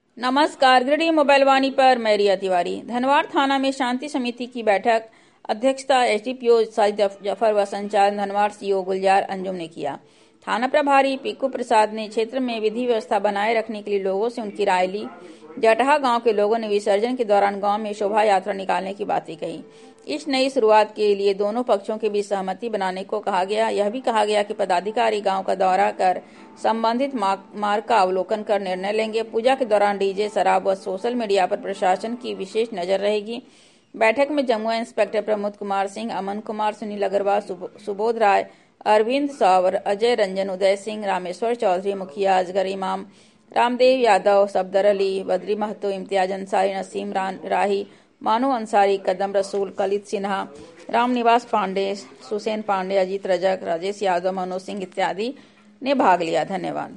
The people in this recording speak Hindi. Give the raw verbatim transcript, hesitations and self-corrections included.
नमस्कार, गृह मोबाइल वाणी पर मैं रिया तिवारी। धनवाड़ थाना में शांति समिति की बैठक अध्यक्षता एसडीपीओ साजिद जफर व संचालन धनवाड़ सीओ गुलजार अंजुम ने किया। थाना प्रभारी पिक्कू प्रसाद ने क्षेत्र में विधि व्यवस्था बनाए रखने के लिए लोगों से उनकी राय ली। जटहा गांव के लोगों ने विसर्जन के दौरान गांव में शोभा यात्रा निकालने की बातें कही। इस नई शुरुआत के लिए दोनों पक्षों के बीच सहमति बनाने को कहा गया। यह भी कहा गया कि पदाधिकारी गांव का दौरा कर संबंधित मार्ग का अवलोकन कर निर्णय लेंगे। पूजा के दौरान डीजे, शराब व सोशल मीडिया पर प्रशासन की विशेष नजर रहेगी। बैठक में जमुआ इंस्पेक्टर प्रमोद कुमार सिंह, अमन कुमार, सुनील अग्रवाल, सुबोध राय, अरविंद सावर, अजय रंजन, उदय सिंह, रामेश्वर चौधरी, मुखिया अजगर इमाम, रामदेव यादव, सफदर अली, बद्री महतो, इम्तियाज अंसारी, नसीम राही, मानो अंसारी, कदम रसूल, कलित सिन्हा, रामनिवास पांडे, सुसेन पांडे, अजीत रजक, राजेश यादव, मनोज सिंह इत्यादि ने भाग लिया। धन्यवाद।